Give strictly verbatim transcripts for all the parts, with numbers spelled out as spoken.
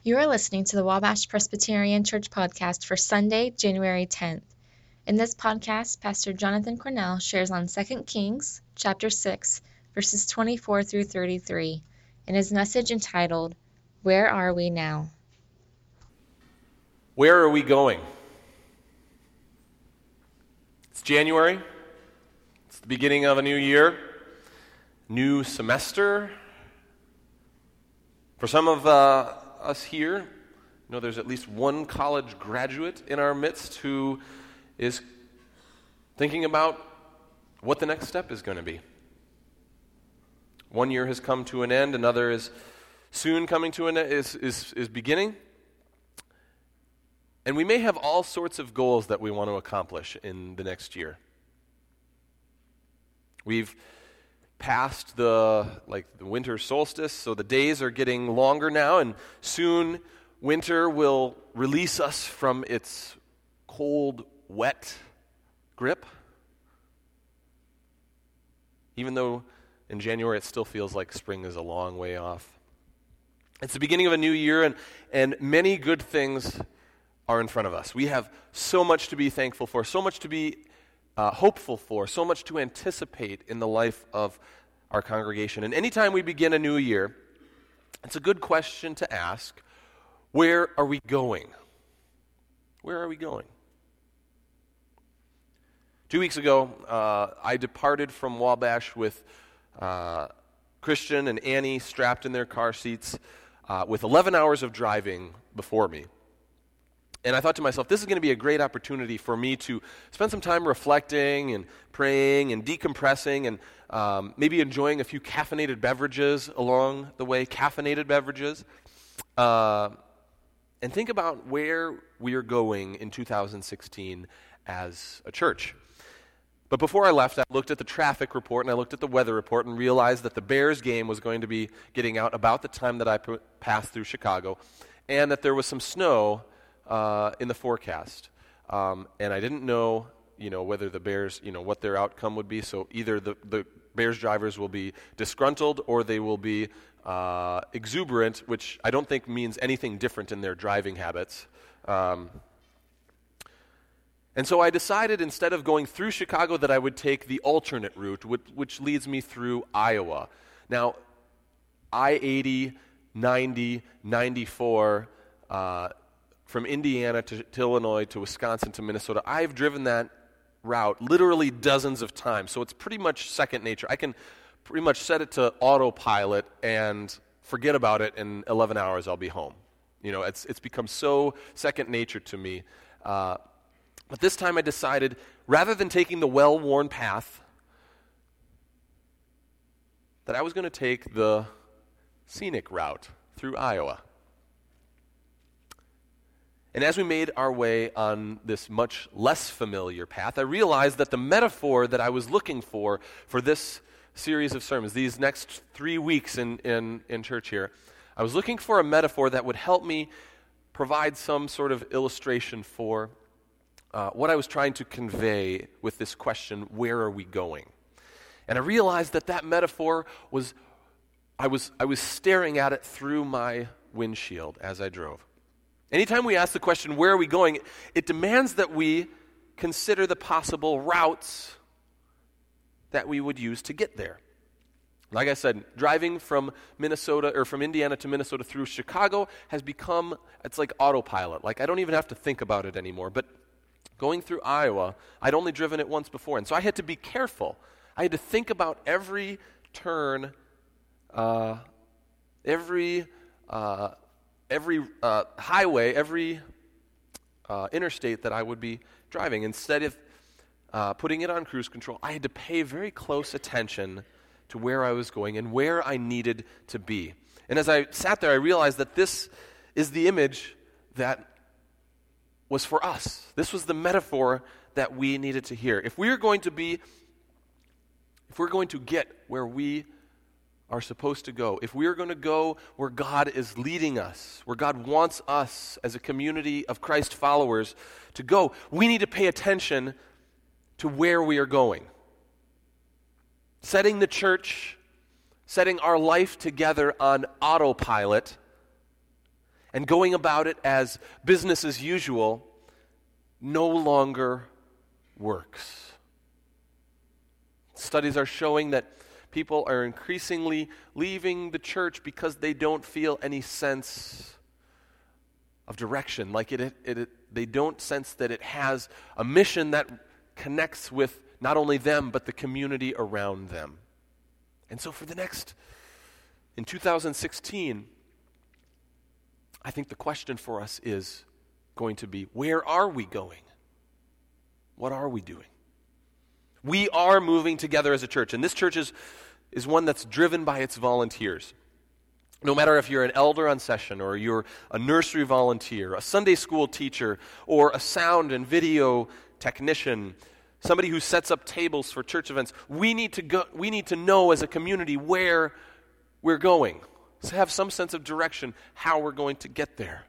You are listening to the Wabash Presbyterian Church podcast for Sunday, January tenth. In this podcast, Pastor Jonathan Cornell shares on Second Kings, chapter six, verses twenty-four through thirty-three, in his message entitled, Where Are We Now? Where are we going? It's January. It's the beginning of a new year, new semester. For some of uh, us here, you know, there's at least one college graduate in our midst who is thinking about what the next step is going to be. One year has come to an end, another is soon coming to an end, is, is, is beginning. And we may have all sorts of goals that we want to accomplish in the next year. We've passed the like the winter solstice, so the days are getting longer now, and soon winter will release us from its cold, wet grip. Even though in January it still feels like spring is a long way off. It's the beginning of a new year, and, and many good things are in front of us. We have so much to be thankful for, so much to be uh, hopeful for, so much to anticipate in the life of our congregation. And anytime we begin a new year, it's a good question to ask, where are we going? Where are we going? Two weeks ago, uh, I departed from Wabash with uh, Christian and Annie strapped in their car seats uh, with eleven hours of driving before me. And I thought to myself, this is going to be a great opportunity for me to spend some time reflecting and praying and decompressing and um, maybe enjoying a few caffeinated beverages along the way, caffeinated beverages, uh, and think about where we are going in two thousand sixteen as a church. But before I left, I looked at the traffic report and I looked at the weather report and realized that the Bears game was going to be getting out about the time that I p- passed through Chicago, and that there was some snow Uh, in the forecast, um, and I didn't know, you know, whether the Bears, you know, what their outcome would be. So either the, the Bears drivers will be disgruntled or they will be uh, exuberant, which I don't think means anything different in their driving habits. Um, and so I decided instead of going through Chicago that I would take the alternate route, which, which leads me through Iowa. Now, I eighty, ninety, ninety-four. Uh, From Indiana to, to Illinois to Wisconsin to Minnesota, I've driven that route literally dozens of times, so it's pretty much second nature. I can pretty much set it to autopilot and forget about it. In eleven hours, I'll be home. You know, it's it's become so second nature to me. Uh, but this time, I decided rather than taking the well-worn path, that I was going to take the scenic route through Iowa. And as we made our way on this much less familiar path, I realized that the metaphor that I was looking for for this series of sermons, these next three weeks in, in, in church here, I was looking for a metaphor that would help me provide some sort of illustration for uh, what I was trying to convey with this question, where are we going? And I realized that that metaphor was, I was, I was staring at it through my windshield as I drove. Anytime we ask the question, where are we going, it demands that we consider the possible routes that we would use to get there. Like I said, driving from Minnesota or from Indiana to Minnesota through Chicago has become, it's like autopilot. Like I don't even have to think about it anymore. But going through Iowa, I'd only driven it once before. And so I had to be careful. I had to think about every turn, uh, every uh every uh, highway, every uh, interstate that I would be driving. Instead of uh, putting it on cruise control, I had to pay very close attention to where I was going and where I needed to be. And as I sat there, I realized that this is the image that was for us. This was the metaphor that we needed to hear. If we're going to be, if we're going to get where we are supposed to go, if we are going to go where God is leading us, where God wants us as a community of Christ followers to go, we need to pay attention to where we are going. Setting the church, setting our life together on autopilot, and going about it as business as usual no longer works. Studies are showing that people are increasingly leaving the church because they don't feel any sense of direction. Like it, it, it, they don't sense that it has a mission that connects with not only them, but the community around them. And so for the next, in two thousand sixteen, I think the question for us is going to be, where are we going? What are we doing? We are moving together as a church, and this church is, is one that's driven by its volunteers. No matter if you're an elder on session, or you're a nursery volunteer, a Sunday school teacher, or a sound and video technician, somebody who sets up tables for church events, we need to go, we need to know as a community where we're going. To have some sense of direction, how we're going to get there.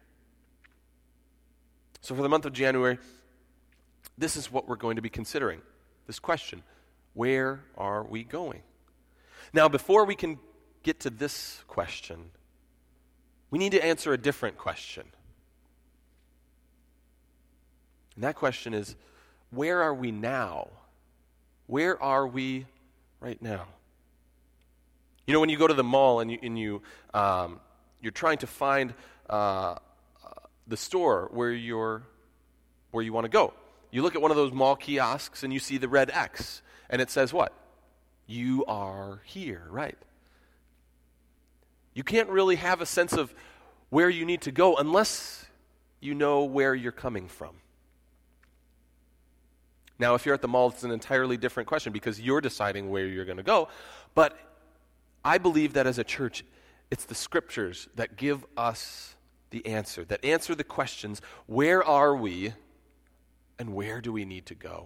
So for the month of January, this is what we're going to be considering. This question, where are we going? Now, before we can get to this question, we need to answer a different question. And that question is, where are we now? Where are we right now? You know, when you go to the mall and you, and you um, you're trying to find uh, the store where you're where you want to go, you look at one of those mall kiosks and you see the red X, and it says what? You are here, right? You can't really have a sense of where you need to go unless you know where you're coming from. Now, if you're at the mall, it's an entirely different question because you're deciding where you're going to go. But I believe that as a church, it's the Scriptures that give us the answer, that answer the questions, where are we and where do we need to go?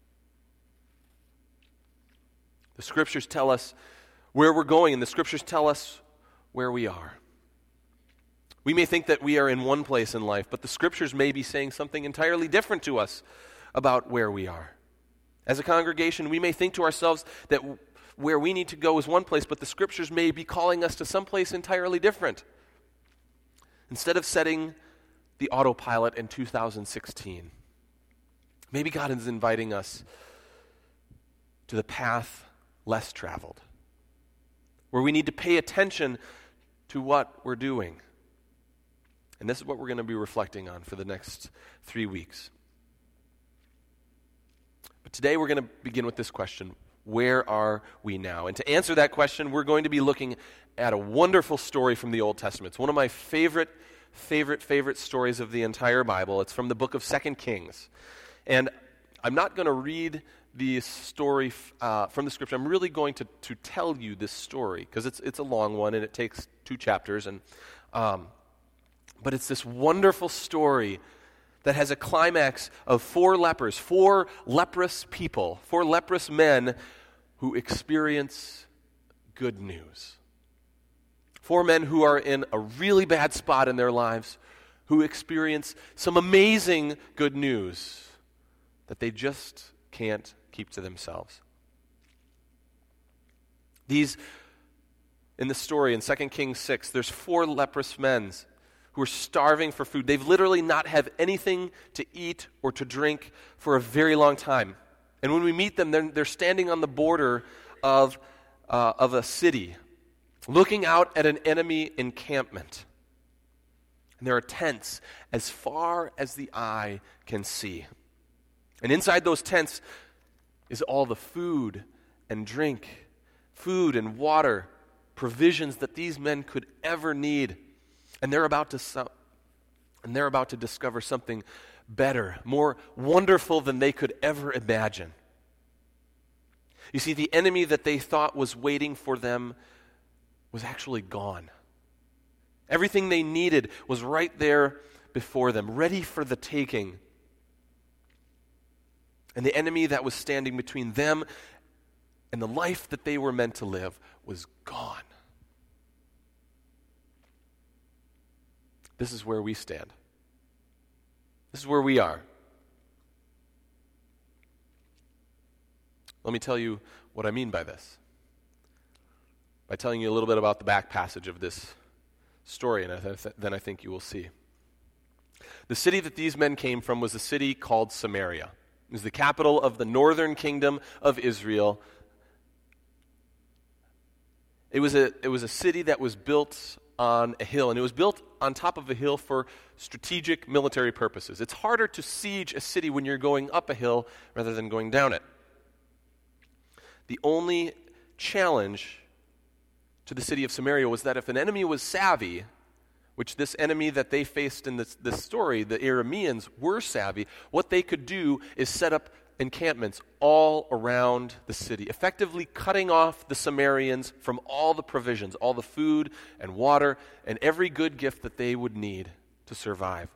The Scriptures tell us where we're going, and the Scriptures tell us where we are. We may think that we are in one place in life, but the Scriptures may be saying something entirely different to us about where we are. As a congregation, we may think to ourselves that where we need to go is one place, but the Scriptures may be calling us to someplace entirely different. Instead of setting the autopilot in two thousand sixteen, maybe God is inviting us to the path less traveled, where we need to pay attention to what we're doing. And this is what we're going to be reflecting on for the next three weeks. But today we're going to begin with this question: where are we now? And to answer that question, we're going to be looking at a wonderful story from the Old Testament. It's one of my favorite, favorite, favorite stories of the entire Bible. It's from the book of Second Kings. And I'm not going to read the story uh, from the Scripture. I'm really going to, to tell you this story because it's it's a long one and it takes two chapters. And um, but it's this wonderful story that has a climax of four lepers, four leprous people, four leprous men who experience good news. Four men who are in a really bad spot in their lives, who experience some amazing good news that they just can't keep to themselves. These, in the story in Second Kings six, there's four leprous men who are starving for food. They've literally not have anything to eat or to drink for a very long time. And when we meet them, they're, they're standing on the border of, uh, of a city, looking out at an enemy encampment. And there are tents as far as the eye can see. And inside those tents is all the food and drink, food and water, provisions that these men could ever need. And they're about to su- and they're about to discover something better, more wonderful than they could ever imagine. You see, the enemy that they thought was waiting for them was actually gone. Everything they needed was right there before them, ready for the taking. And the enemy that was standing between them and the life that they were meant to live was gone. This is where we stand. This is where we are. Let me tell you what I mean by this. By telling you a little bit about the back passage of this story, and I th- then I think you will see. The city that these men came from was a city called Samaria. It was the capital of the northern kingdom of Israel. It was a, it was a city that was built on a hill, and it was built on top of a hill for strategic military purposes. It's harder to siege a city when you're going up a hill rather than going down it. The only challenge to the city of Samaria was that if an enemy was savvy, which this enemy that they faced in this, this story, the Arameans, were savvy, what they could do is set up encampments all around the city, effectively cutting off the Samaritans from all the provisions, all the food and water and every good gift that they would need to survive.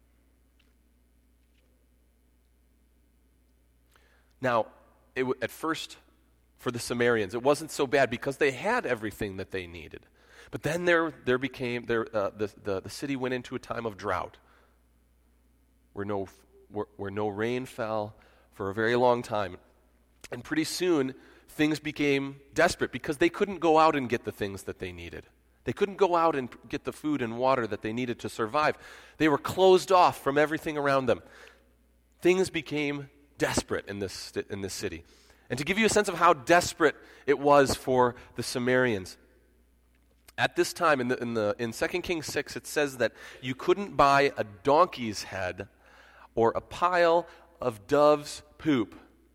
Now, it w- at first, for the Samaritans, it wasn't so bad because they had everything that they needed. But then there, there became there, uh, the, the the city went into a time of drought, where no where, where no rain fell for a very long time, and pretty soon things became desperate because they couldn't go out and get the things that they needed. They couldn't go out and get the food and water that they needed to survive. They were closed off from everything around them. Things became desperate in this in this city. And to give you a sense of how desperate it was for the Samaritans, at this time in the in the in Second Kings six, it says that you couldn't buy a donkey's head or a pile of dove's poop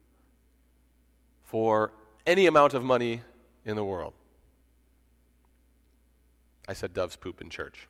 for any amount of money in the world. I said dove's poop in church.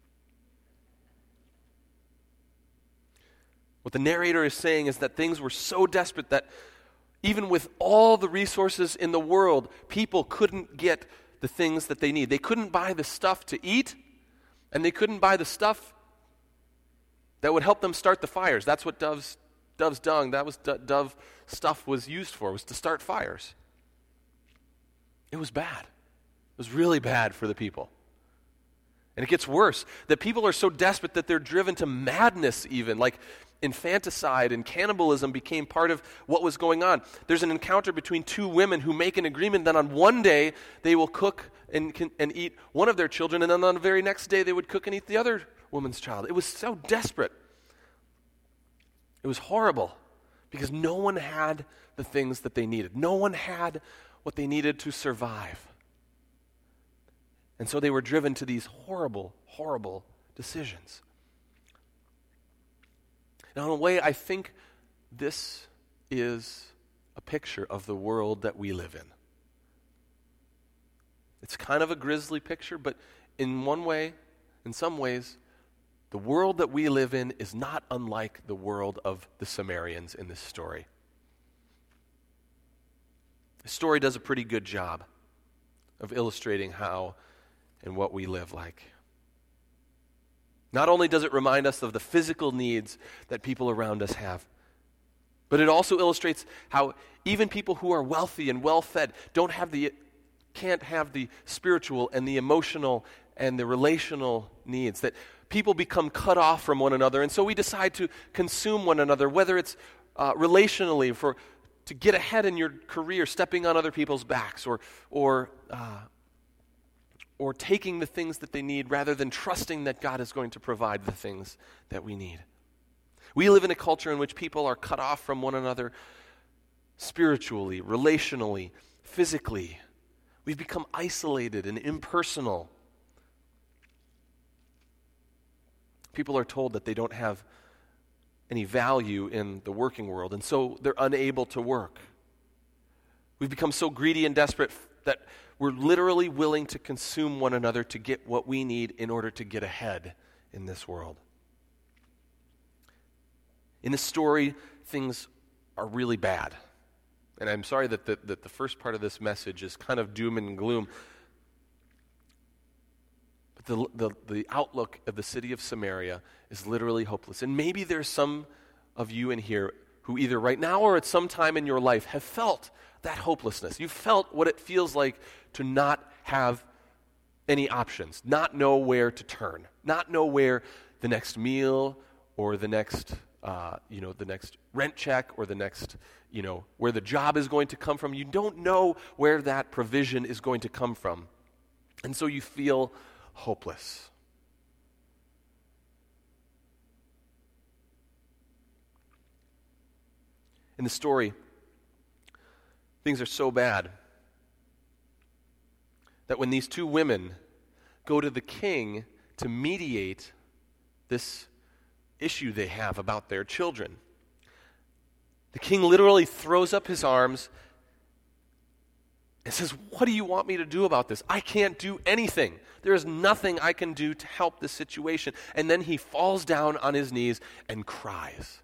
What the narrator is saying is that things were so desperate that even with all the resources in the world, people couldn't get the things that they need. They couldn't buy the stuff to eat, and they couldn't buy the stuff that would help them start the fires. That's what dove's, dove's dung, that was do, dove stuff was used for, was to start fires. It was bad. It was really bad for the people. And it gets worse, that people are so desperate that they're driven to madness even, like infanticide and cannibalism became part of what was going on. There's an encounter between two women who make an agreement that on one day they will cook and, and eat one of their children, and then on the very next day they would cook and eat the other woman's child. It was so desperate. It was horrible because no one had the things that they needed. No one had what they needed to survive. And so they were driven to these horrible, horrible decisions. Now, in a way, I think this is a picture of the world that we live in. It's kind of a grisly picture, but in one way, in some ways, the world that we live in is not unlike the world of the Samaritans in this story. The story does a pretty good job of illustrating how and what we live like. Not only does it remind us of the physical needs that people around us have, but it also illustrates how even people who are wealthy and well-fed don't have the, can't have the spiritual and the emotional and the relational needs, that people become cut off from one another, and so we decide to consume one another, whether it's uh, relationally for to get ahead in your career, stepping on other people's backs, or or uh, or taking the things that they need rather than trusting that God is going to provide the things that we need. We live in a culture in which people are cut off from one another spiritually, relationally, physically. We've become isolated and impersonal. People are told that they don't have any value in the working world, and so they're unable to work. We've become so greedy and desperate that we're literally willing to consume one another to get what we need in order to get ahead in this world. In this story, things are really bad. And I'm sorry that the, that the first part of this message is kind of doom and gloom. But the, the, the outlook of the city of Samaria is literally hopeless. And maybe there's some of you in here who either right now or at some time in your life have felt that hopelessness. You've felt what it feels like to not have any options, not know where to turn, not know where the next meal or the next, uh, you know, the next rent check or the next, you know, where the job is going to come from. You don't know where that provision is going to come from. And so you feel hopeless. In the story, things are so bad that when these two women go to the king to mediate this issue they have about their children, the king literally throws up his arms and says, "What do you want me to do about this? I can't do anything. There is nothing I can do to help this situation." And then he falls down on his knees and cries.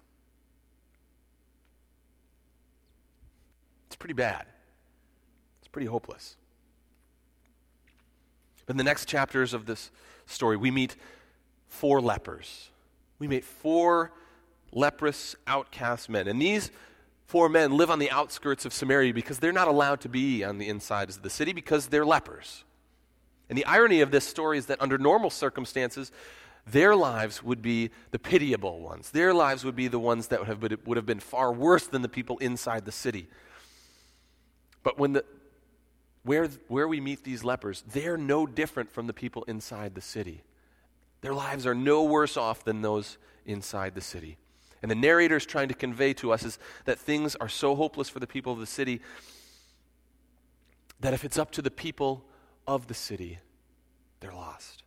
It's pretty bad. It's pretty hopeless. But in the next chapters of this story, we meet four lepers. We meet four leprous, outcast men. And these four men live on the outskirts of Samaria because they're not allowed to be on the insides of the city because they're lepers. And the irony of this story is that under normal circumstances, their lives would be the pitiable ones. Their lives would be the ones that would have been, would have been far worse than the people inside the city. But when the where, where we meet these lepers, they're no different from the people inside the city. Their lives are no worse off than those inside the city. And the narrator is trying to convey to us is that things are so hopeless for the people of the city that if it's up to the people of the city, they're lost.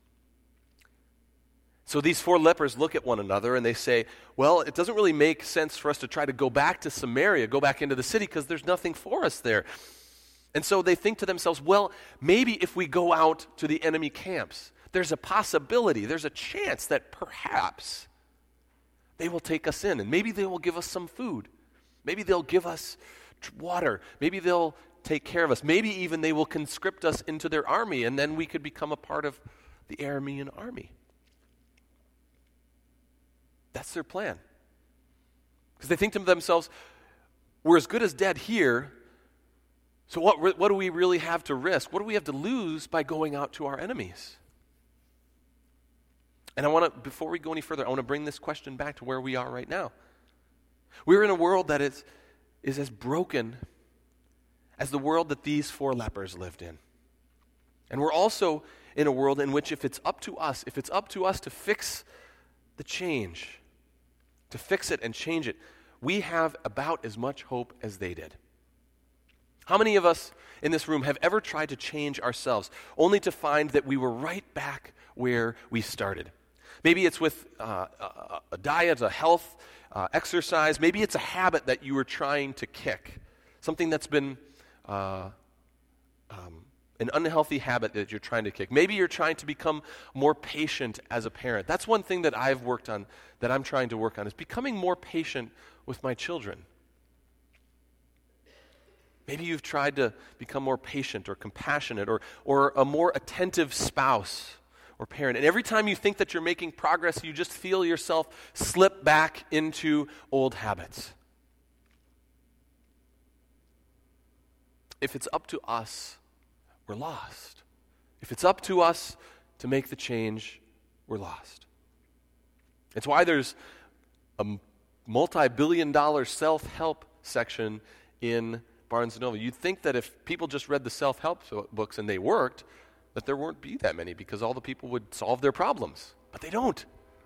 So these four lepers look at one another and they say, well, it doesn't really make sense for us to try to go back to Samaria, go back into the city, because there's nothing for us there. And so they think to themselves, well, maybe if we go out to the enemy camps, there's a possibility, there's a chance that perhaps they will take us in, and maybe they will give us some food. Maybe they'll give us water. Maybe they'll take care of us. Maybe even they will conscript us into their army, and then we could become a part of the Aramean army. That's their plan. Because they think to themselves, we're as good as dead here, so what, what do we really have to risk? What do we have to lose by going out to our enemies? And I want to, before we go any further, I want to bring this question back to where we are right now. We're in a world that is, is as broken as the world that these four lepers lived in. And we're also in a world in which if it's up to us, if it's up to us to fix the change, to fix it and change it, we have about as much hope as they did. How many of us in this room have ever tried to change ourselves only to find that we were right back where we started? Maybe it's with uh, a, a diet, a health, uh, exercise. Maybe it's a habit that you were trying to kick, something that's been uh, um, an unhealthy habit that you're trying to kick. Maybe you're trying to become more patient as a parent. That's one thing that I've worked on, that I'm trying to work on, is becoming more patient with my children. Maybe you've tried to become more patient or compassionate or, or a more attentive spouse or parent. And every time you think that you're making progress, you just feel yourself slip back into old habits. If it's up to us, we're lost. If it's up to us to make the change, we're lost. It's why there's a multi-billion dollar self-help section in Barnes and Noble. You'd think that if people just read the self-help books and they worked, that there wouldn't be that many because all the people would solve their problems. But they don't.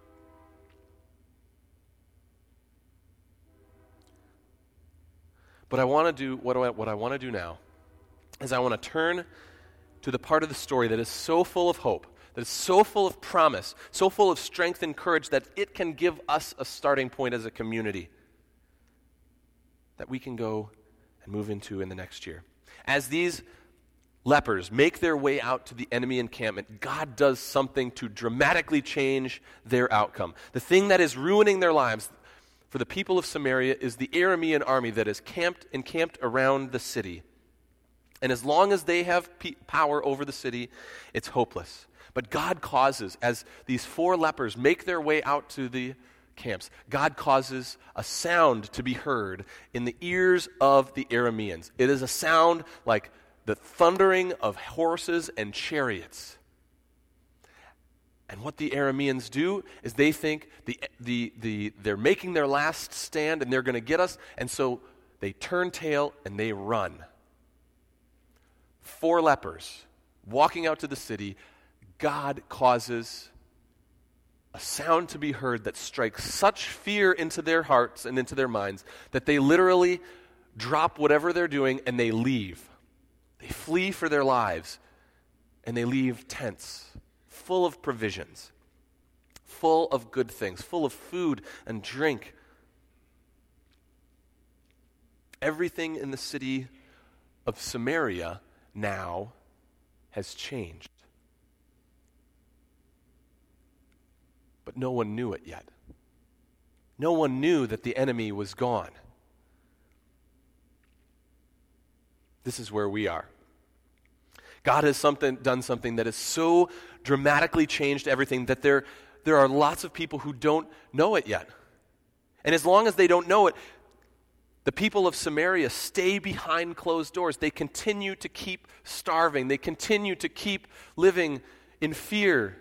But I want to do, what, do I, what I want to do now is I want to turn to the part of the story that is so full of hope, that is so full of promise, so full of strength and courage that it can give us a starting point as a community that we can go and move into in the next year. As these lepers make their way out to the enemy encampment, God does something to dramatically change their outcome. The thing that is ruining their lives for the people of Samaria is the Aramean army that is camped encamped around the city. And as long as they have pe- power over the city, it's hopeless. But God causes, as these four lepers make their way out to the camps, God causes a sound to be heard in the ears of the Arameans. It is a sound like the thundering of horses and chariots. And what the Arameans do is they think the, the, the, they're making their last stand and they're going to get us, and so they turn tail and they run. Four lepers walking out to the city, God causes a sound to be heard that strikes such fear into their hearts and into their minds that they literally drop whatever they're doing and they leave. They flee for their lives, and they leave tents full of provisions, full of good things, full of food and drink. Everything in the city of Samaria now has changed. But no one knew it yet. No one knew that the enemy was gone. This is where we are. God has something, done something that has so dramatically changed everything that there, there are lots of people who don't know it yet. And as long as they don't know it, the people of Samaria stay behind closed doors. They continue to keep starving. They continue to keep living in fear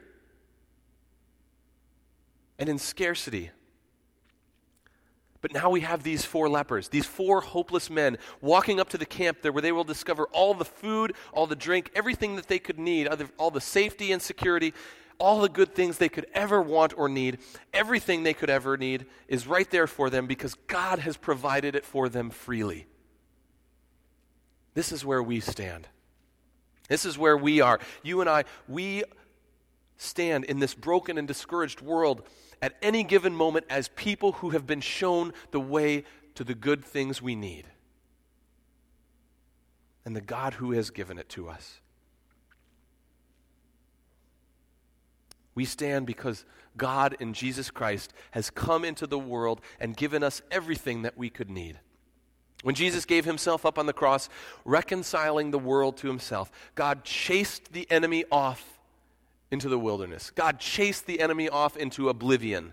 and in scarcity. But now we have these four lepers, these four hopeless men walking up to the camp there where they will discover all the food, all the drink, everything that they could need, all the safety and security, all the good things they could ever want or need. Everything they could ever need is right there for them because God has provided it for them freely. This is where we stand. This is where we are. You and I, we stand in this broken and discouraged world at any given moment as people who have been shown the way to the good things we need. And the God who has given it to us. We stand because God in Jesus Christ has come into the world and given us everything that we could need. When Jesus gave himself up on the cross, reconciling the world to himself, God chased the enemy off into the wilderness. God chased the enemy off into oblivion.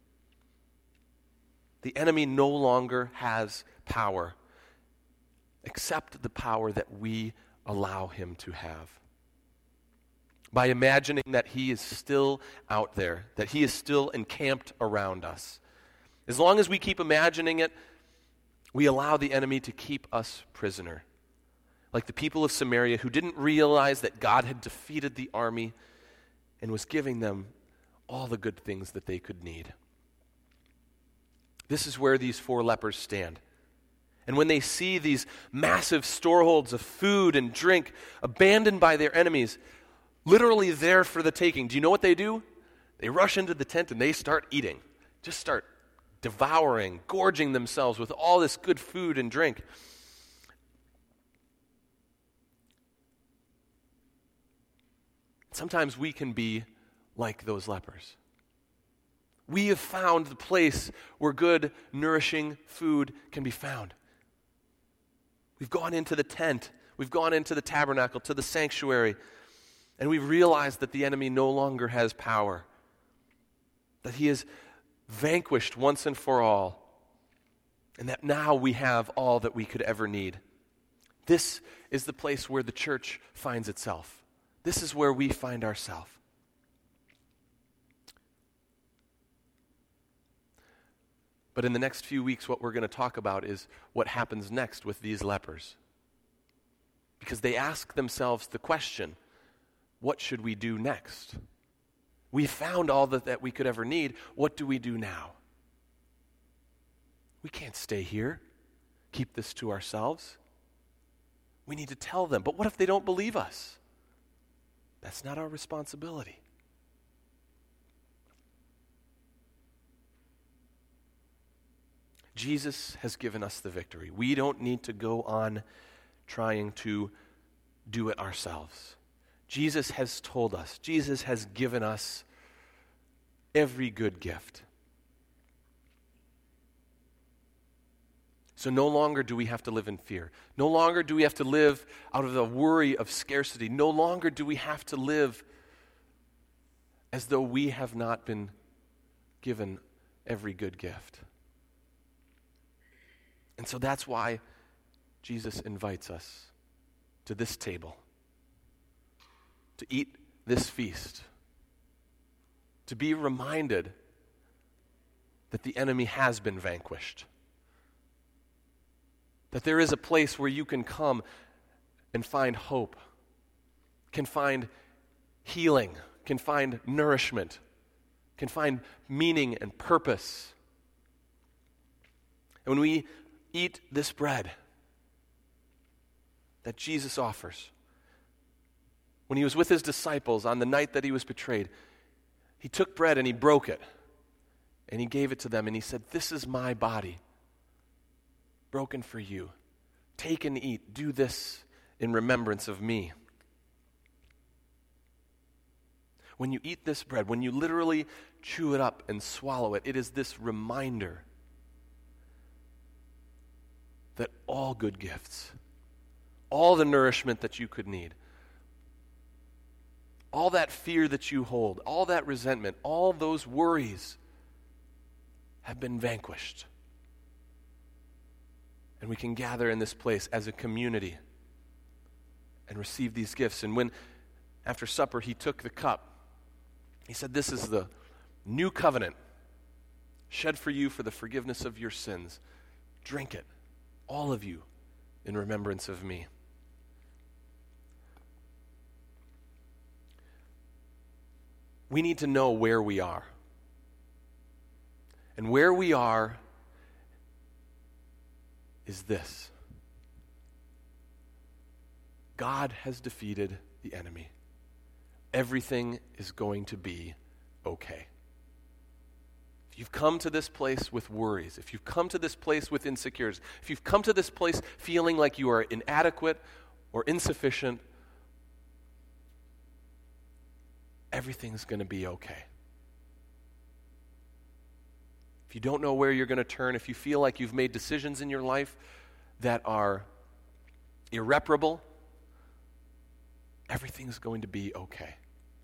The enemy no longer has power, except the power that we allow him to have. By imagining that he is still out there, that he is still encamped around us. As long as we keep imagining it, we allow the enemy to keep us prisoner. Like the people of Samaria who didn't realize that God had defeated the army and was giving them all the good things that they could need. This is where these four lepers stand. And when they see these massive storeholds of food and drink abandoned by their enemies, literally there for the taking, do you know what they do? They rush into the tent and they start eating. Just start devouring, gorging themselves with all this good food and drink. Sometimes we can be like those lepers. We have found the place where good, nourishing food can be found. We've gone into the tent, we've gone into the tabernacle, to the sanctuary, and we've realized that the enemy no longer has power, that he is vanquished once and for all, and that now we have all that we could ever need. This is the place where the church finds itself. This is where we find ourselves. But in the next few weeks, what we're going to talk about is what happens next with these lepers. Because they ask themselves the question, what should we do next? We found all that, that we could ever need. What do we do now? We can't stay here, keep this to ourselves. We need to tell them. But what if they don't believe us? That's not our responsibility. Jesus has given us the victory. We don't need to go on trying to do it ourselves. Jesus has told us, Jesus has given us every good gift. So no longer do we have to live in fear. No longer do we have to live out of the worry of scarcity. No longer do we have to live as though we have not been given every good gift. And so that's why Jesus invites us to this table, to eat this feast, to be reminded that the enemy has been vanquished. That there is a place where you can come and find hope, can find healing, can find nourishment, can find meaning and purpose. And when we eat this bread that Jesus offers, when he was with his disciples on the night that he was betrayed, he took bread and he broke it, and he gave it to them, and he said, "This is my body, broken for you. Take and eat. Do this in remembrance of me." When you eat this bread, when you literally chew it up and swallow it, it is this reminder that all good gifts, all the nourishment that you could need, all that fear that you hold, all that resentment, all those worries have been vanquished. And we can gather in this place as a community and receive these gifts. And when, after supper, he took the cup, he said, "This is the new covenant shed for you for the forgiveness of your sins. Drink it, all of you, in remembrance of me." We need to know where we are. And where we are is this: God has defeated the enemy. Everything is going to be okay. If you've come to this place with worries, if you've come to this place with insecurities, if you've come to this place feeling like you are inadequate or insufficient, everything's going to be okay. If you don't know where you're going to turn, if you feel like you've made decisions in your life that are irreparable, everything's going to be okay.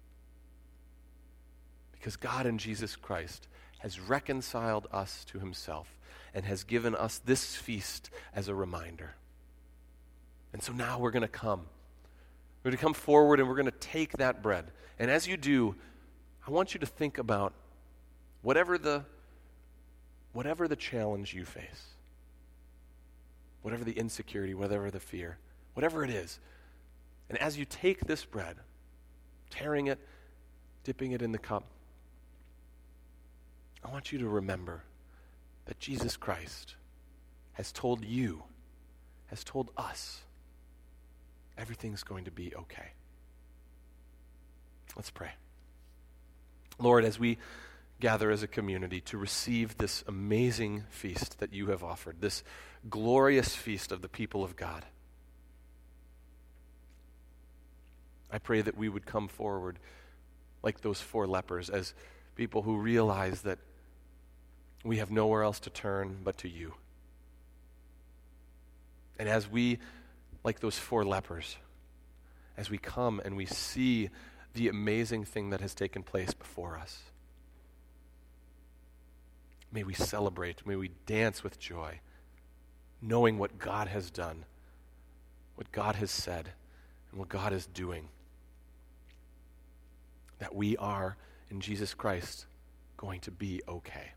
Because God in Jesus Christ has reconciled us to himself and has given us this feast as a reminder. And so now we're going to come. We're going to come forward and we're going to take that bread. And as you do, I want you to think about whatever the whatever the challenge you face, whatever the insecurity, whatever the fear, whatever it is. And as you take this bread, tearing it, dipping it in the cup, I want you to remember that Jesus Christ has told you, has told us, everything's going to be okay. Let's pray. Lord, as we gather as a community to receive this amazing feast that you have offered, this glorious feast of the people of God, I pray that we would come forward like those four lepers as people who realize that we have nowhere else to turn but to you. And as we, like those four lepers, as we come and we see the amazing thing that has taken place before us, may we celebrate, may we dance with joy, knowing what God has done, what God has said, and what God is doing. That we are, in Jesus Christ, going to be okay.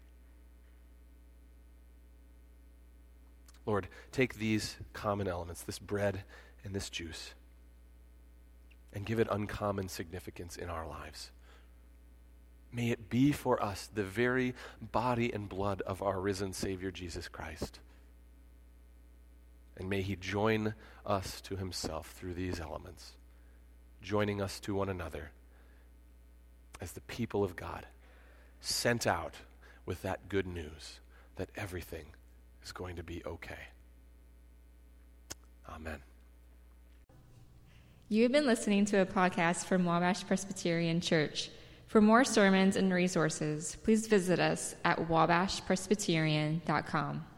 Lord, take these common elements, this bread and this juice, and give it uncommon significance in our lives. May it be for us the very body and blood of our risen Savior, Jesus Christ. And may he join us to himself through these elements, joining us to one another as the people of God, sent out with that good news that everything is going to be okay. Amen. You have been listening to a podcast from Wabash Presbyterian Church. For more sermons and resources, please visit us at wabash presbyterian dot com.